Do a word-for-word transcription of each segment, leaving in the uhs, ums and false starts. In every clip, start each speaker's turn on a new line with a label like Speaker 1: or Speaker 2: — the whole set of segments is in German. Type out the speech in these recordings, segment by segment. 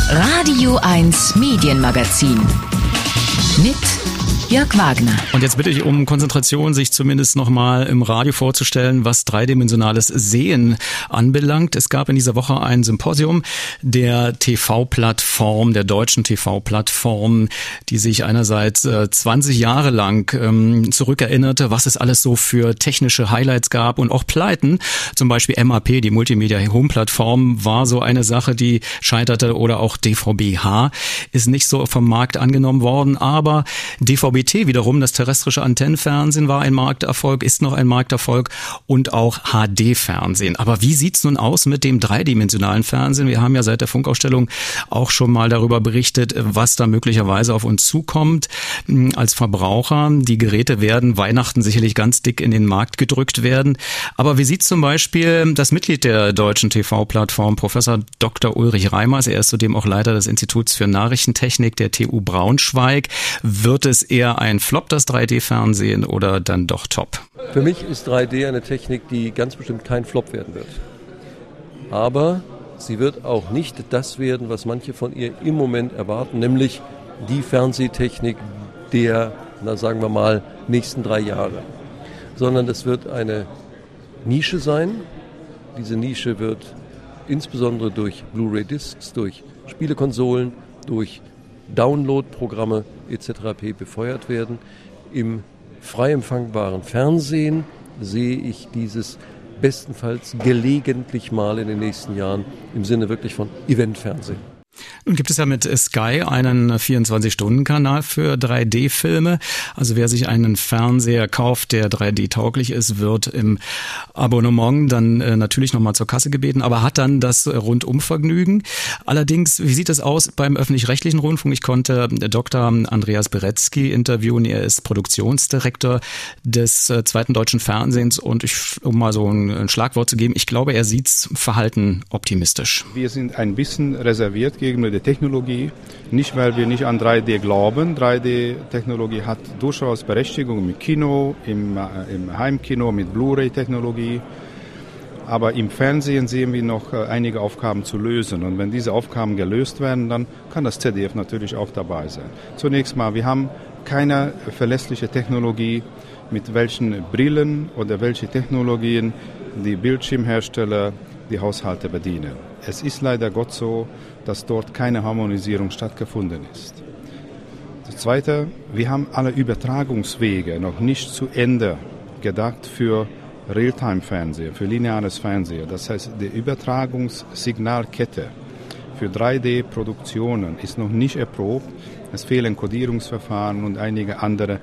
Speaker 1: Radio eins Medienmagazin mit Jörg Wagner.
Speaker 2: Und jetzt bitte ich um Konzentration, sich zumindest nochmal im Radio vorzustellen, was dreidimensionales Sehen anbelangt. Es gab in dieser Woche ein Symposium der T V-Plattform, der deutschen T V-Plattform, die sich einerseits äh, zwanzig Jahre lang ähm, zurückerinnerte, was es alles so für technische Highlights gab und auch Pleiten. Zum Beispiel M A P, die Multimedia-Home-Plattform, war so eine Sache, die scheiterte, oder auch D V B H ist nicht so vom Markt angenommen worden, aber D V B T wiederum, das terrestrische Antennenfernsehen, war ein Markterfolg, ist noch ein Markterfolg, und auch H D-Fernsehen. Aber wie sieht's nun aus mit dem dreidimensionalen Fernsehen? Wir haben ja seit der Funkausstellung auch schon mal darüber berichtet, was da möglicherweise auf uns zukommt als Verbraucher. Die Geräte werden Weihnachten sicherlich ganz dick in den Markt gedrückt werden. Aber wie sieht zum Beispiel das Mitglied der deutschen T V-Plattform, Professor Doktor Ulrich Reimers, er ist zudem auch Leiter des Instituts für Nachrichtentechnik der T U Braunschweig. Wird es eher ein Flop, das drei D-Fernsehen, oder dann doch top?
Speaker 3: Für mich ist drei D eine Technik, die ganz bestimmt kein Flop werden wird. Aber sie wird auch nicht das werden, was manche von ihr im Moment erwarten, nämlich die Fernsehtechnik der, na sagen wir mal, nächsten drei Jahre. Sondern es wird eine Nische sein. Diese Nische wird insbesondere durch Blu-ray-Discs, durch Spielekonsolen, durch Download-Programme et cetera p. befeuert werden. Im frei empfangbaren Fernsehen sehe ich dieses bestenfalls gelegentlich mal in den nächsten Jahren im Sinne wirklich von Eventfernsehen.
Speaker 2: Nun gibt es ja mit Sky einen vierundzwanzig-Stunden-Kanal für drei D-Filme. Also wer sich einen Fernseher kauft, der drei D-tauglich ist, wird im Abonnement dann äh, natürlich nochmal zur Kasse gebeten, aber hat dann das Rundumvergnügen. Allerdings, wie sieht es aus beim öffentlich-rechtlichen Rundfunk? Ich konnte Doktor Andreas Beretzky interviewen. Er ist Produktionsdirektor des äh, zweiten deutschen Fernsehens, und ich, um mal so ein, ein Schlagwort zu geben, ich glaube, er sieht's verhalten optimistisch.
Speaker 4: Wir sind ein bisschen reserviert gegenüber der Technologie, nicht weil wir nicht an drei D glauben. drei D-Technologie hat durchaus Berechtigung im Kino, im, äh, im Heimkino mit Blu-ray-Technologie, aber im Fernsehen sehen wir noch äh, einige Aufgaben zu lösen, und wenn diese Aufgaben gelöst werden, dann kann das Z D F natürlich auch dabei sein. Zunächst mal, wir haben keine verlässliche Technologie, mit welchen Brillen oder welche Technologien die Bildschirmhersteller die Haushalte bedienen. Es ist leider Gott so, dass dort keine Harmonisierung stattgefunden ist. Das Zweite, wir haben alle Übertragungswege noch nicht zu Ende gedacht für Realtime-Fernsehen, für lineares Fernsehen. Das heißt, die Übertragungssignalkette für drei D-Produktionen ist noch nicht erprobt. Es fehlen Kodierungsverfahren und einige andere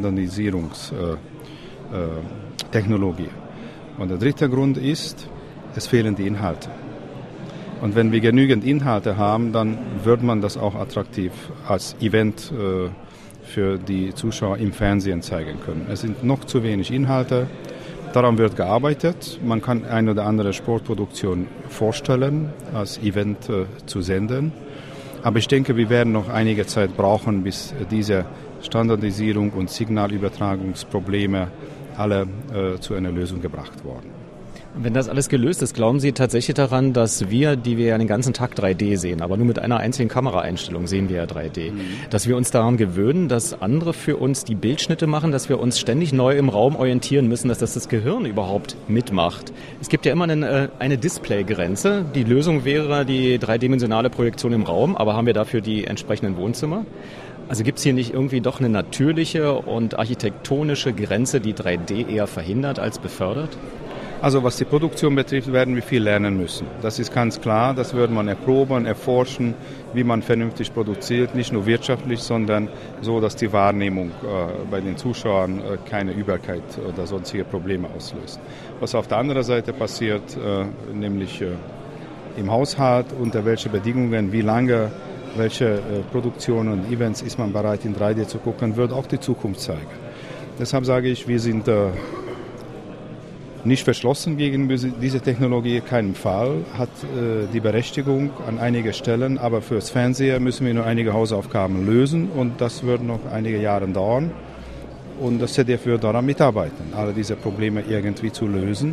Speaker 4: Standardisierungstechnologien. Und der dritte Grund ist, es fehlen die Inhalte. Und wenn wir genügend Inhalte haben, dann wird man das auch attraktiv als Event äh, für die Zuschauer im Fernsehen zeigen können. Es sind noch zu wenig Inhalte, daran wird gearbeitet. Man kann eine oder andere Sportproduktion vorstellen, als Event äh, zu senden. Aber ich denke, wir werden noch einige Zeit brauchen, bis diese Standardisierung und Signalübertragungsprobleme alle äh, zu einer Lösung gebracht wurden.
Speaker 2: Wenn das alles gelöst ist, glauben Sie tatsächlich daran, dass wir, die wir ja den ganzen Tag drei D sehen, aber nur mit einer einzigen Kameraeinstellung sehen wir ja drei D, mhm. dass wir uns daran gewöhnen, dass andere für uns die Bildschnitte machen, dass wir uns ständig neu im Raum orientieren müssen, dass das das Gehirn überhaupt mitmacht? Es gibt ja immer eine, eine Displaygrenze. Die Lösung wäre die dreidimensionale Projektion im Raum, aber haben wir dafür die entsprechenden Wohnzimmer? Also gibt es hier nicht irgendwie doch eine natürliche und architektonische Grenze, die drei D eher verhindert als befördert?
Speaker 4: Also was die Produktion betrifft, werden wir viel lernen müssen. Das ist ganz klar, das wird man erproben, erforschen, wie man vernünftig produziert, nicht nur wirtschaftlich, sondern so, dass die Wahrnehmung äh, bei den Zuschauern äh, keine Übelkeit oder sonstige Probleme auslöst. Was auf der anderen Seite passiert, äh, nämlich äh, im Haushalt, unter welchen Bedingungen, wie lange, welche äh, Produktionen und Events ist man bereit in drei D zu gucken, wird auch die Zukunft zeigen. Deshalb sage ich, wir sind äh, nicht verschlossen gegen diese Technologie, keinen Fall, hat äh, die Berechtigung an einigen Stellen, aber fürs Fernsehen müssen wir nur einige Hausaufgaben lösen, und das wird noch einige Jahre dauern, und das Z D F wird daran mitarbeiten, alle diese Probleme irgendwie zu lösen.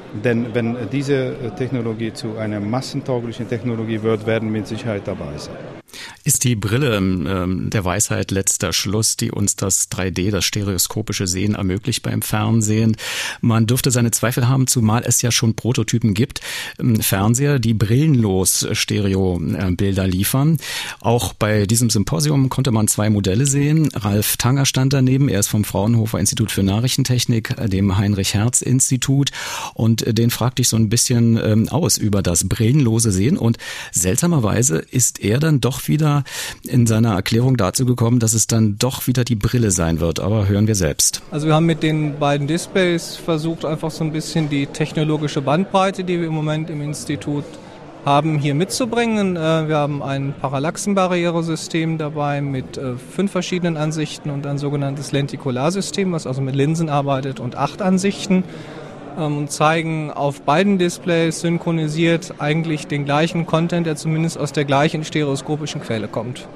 Speaker 4: Denn wenn diese Technologie zu einer massentauglichen Technologie wird, werden wir mit Sicherheit dabei sein.
Speaker 2: Ist die Brille ähm, der Weisheit letzter Schluss, die uns das drei D, das stereoskopische Sehen ermöglicht beim Fernsehen? Man dürfte seine Zweifel haben, zumal es ja schon Prototypen gibt, ähm, Fernseher, die brillenlos Stereobilder liefern. Auch bei diesem Symposium konnte man zwei Modelle sehen. Ralf Tanger stand daneben, er ist vom Fraunhofer Institut für Nachrichtentechnik, dem Heinrich-Hertz-Institut, und den fragte ich so ein bisschen ähm, aus über das brillenlose Sehen, und seltsamerweise ist er dann doch wieder in seiner Erklärung dazu gekommen, dass es dann doch wieder die Brille sein wird. Aber hören wir selbst.
Speaker 5: Also wir haben mit den beiden Displays versucht, einfach so ein bisschen die technologische Bandbreite, die wir im Moment im Institut haben, hier mitzubringen. Wir haben ein Parallaxenbarrieresystem dabei mit fünf verschiedenen Ansichten und ein sogenanntes Lentikularsystem, was also mit Linsen arbeitet, und acht Ansichten. Und zeigen auf beiden Displays synchronisiert eigentlich den gleichen Content, der zumindest aus der gleichen stereoskopischen Quelle kommt.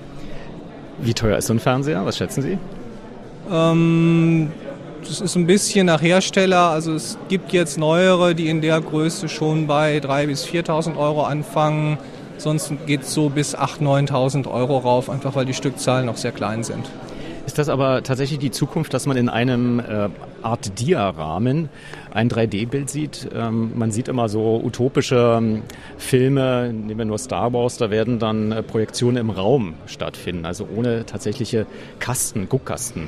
Speaker 2: Wie teuer ist so ein Fernseher? Was schätzen Sie?
Speaker 5: Ähm, das ist ein bisschen nach Hersteller. Also es gibt jetzt neuere, die in der Größe schon bei dreitausend bis viertausend Euro anfangen. Sonst geht es so bis achttausend, neuntausend Euro rauf, einfach weil die Stückzahlen noch sehr klein sind.
Speaker 2: Ist das aber tatsächlich die Zukunft, dass man in einem äh, Art Dia-Rahmen ein drei D-Bild sieht? Ähm, man sieht immer so utopische ähm, Filme, nehmen wir nur Star Wars, da werden dann äh, Projektionen im Raum stattfinden, also ohne tatsächliche Kasten, Guckkasten.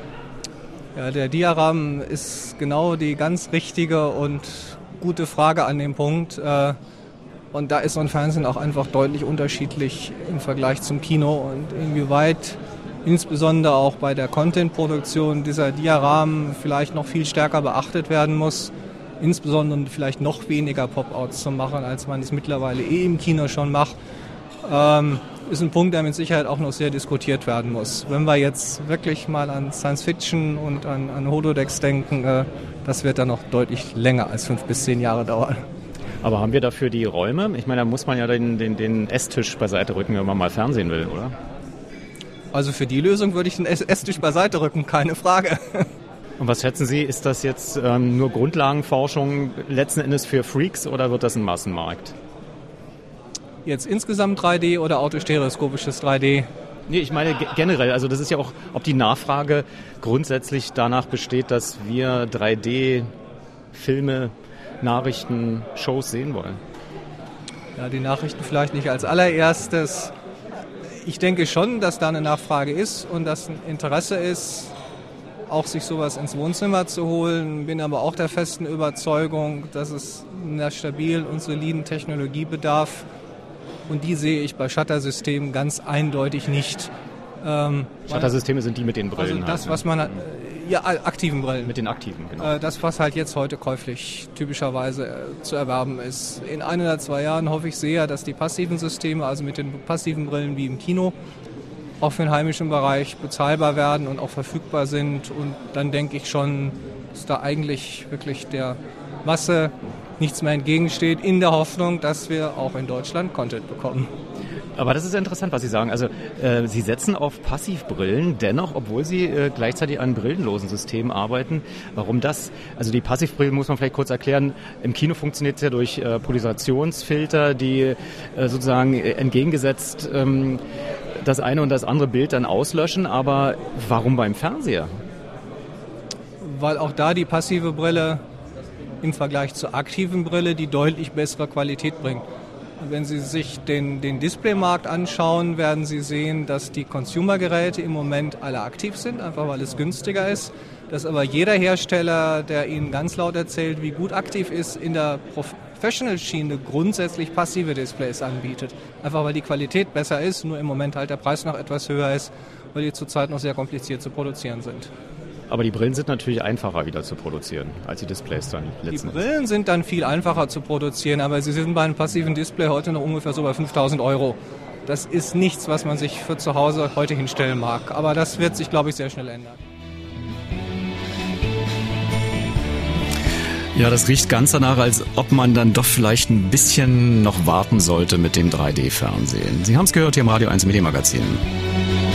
Speaker 5: Ja, der Dia-Rahmen ist genau die ganz richtige und gute Frage an dem Punkt. Äh, und da ist so ein Fernsehen auch einfach deutlich unterschiedlich im Vergleich zum Kino, und inwieweit insbesondere auch bei der Content-Produktion dieser Dia-Rahmen vielleicht noch viel stärker beachtet werden muss, insbesondere vielleicht noch weniger Pop-Outs zu machen, als man es mittlerweile eh im Kino schon macht, ähm, ist ein Punkt, der mit Sicherheit auch noch sehr diskutiert werden muss. Wenn wir jetzt wirklich mal an Science-Fiction und an, an Holodecks denken, äh, das wird dann noch deutlich länger als fünf bis zehn Jahre dauern.
Speaker 2: Aber haben wir dafür die Räume? Ich meine, da muss man ja den, den, den Esstisch beiseite rücken, wenn man mal Fernsehen will, oder?
Speaker 5: Also für die Lösung würde ich den Esstisch beiseite rücken, keine Frage.
Speaker 2: Und was schätzen Sie, ist das jetzt ähm, nur Grundlagenforschung letzten Endes für Freaks, oder wird das ein Massenmarkt?
Speaker 5: Jetzt insgesamt drei D oder autostereoskopisches drei D?
Speaker 2: Nee, ich meine g- generell, also das ist ja auch, ob die Nachfrage grundsätzlich danach besteht, dass wir drei D-Filme, Nachrichten, Shows sehen wollen.
Speaker 5: Ja, die Nachrichten vielleicht nicht als allererstes. Ich denke schon, dass da eine Nachfrage ist und dass ein Interesse ist, auch sich sowas ins Wohnzimmer zu holen. Bin aber auch der festen Überzeugung, dass es einer stabilen und soliden Technologie bedarf. Und die sehe ich bei Shuttersystemen ganz eindeutig nicht. Ähm,
Speaker 2: Shuttersysteme sind die mit den Brillen.
Speaker 5: Also das,
Speaker 2: halt,
Speaker 5: was man hat, ja, aktiven Brillen.
Speaker 2: Mit den aktiven, genau.
Speaker 5: Äh, das, was halt jetzt heute käuflich typischerweise äh, zu erwerben ist. In ein oder zwei Jahren hoffe ich sehr, dass die passiven Systeme, also mit den passiven Brillen wie im Kino, auch für den heimischen Bereich bezahlbar werden und auch verfügbar sind. Und dann denke ich schon, dass da eigentlich wirklich der Masse nichts mehr entgegensteht, in der Hoffnung, dass wir auch in Deutschland Content bekommen.
Speaker 2: Aber das ist interessant, was Sie sagen. Also äh, Sie setzen auf Passivbrillen, dennoch, obwohl Sie äh, gleichzeitig an brillenlosen Systemen arbeiten. Warum das? Also die Passivbrillen muss man vielleicht kurz erklären. Im Kino funktioniert es ja durch äh, Polarisationsfilter, die äh, sozusagen äh, entgegengesetzt ähm, das eine und das andere Bild dann auslöschen. Aber warum beim Fernseher?
Speaker 5: Weil auch da die passive Brille im Vergleich zur aktiven Brille die deutlich bessere Qualität bringt. Wenn Sie sich den, den Displaymarkt anschauen, werden Sie sehen, dass die Consumer-Geräte im Moment alle aktiv sind, einfach weil es günstiger ist. Dass aber jeder Hersteller, der Ihnen ganz laut erzählt, wie gut aktiv ist, in der Professional-Schiene grundsätzlich passive Displays anbietet. Einfach weil die Qualität besser ist, nur im Moment halt der Preis noch etwas höher ist, weil die zurzeit noch sehr kompliziert zu produzieren sind.
Speaker 2: Aber die Brillen sind natürlich einfacher wieder zu produzieren, als die Displays dann letzten
Speaker 5: Die Brillen sind dann viel einfacher zu produzieren, aber sie sind bei einem passiven Display heute noch ungefähr so bei fünftausend Euro. Das ist nichts, was man sich für zu Hause heute hinstellen mag. Aber das wird sich, glaube ich, sehr schnell ändern.
Speaker 2: Ja, das riecht ganz danach, als ob man dann doch vielleicht ein bisschen noch warten sollte mit dem drei D-Fernsehen. Sie haben es gehört hier im Radio eins Medienmagazin.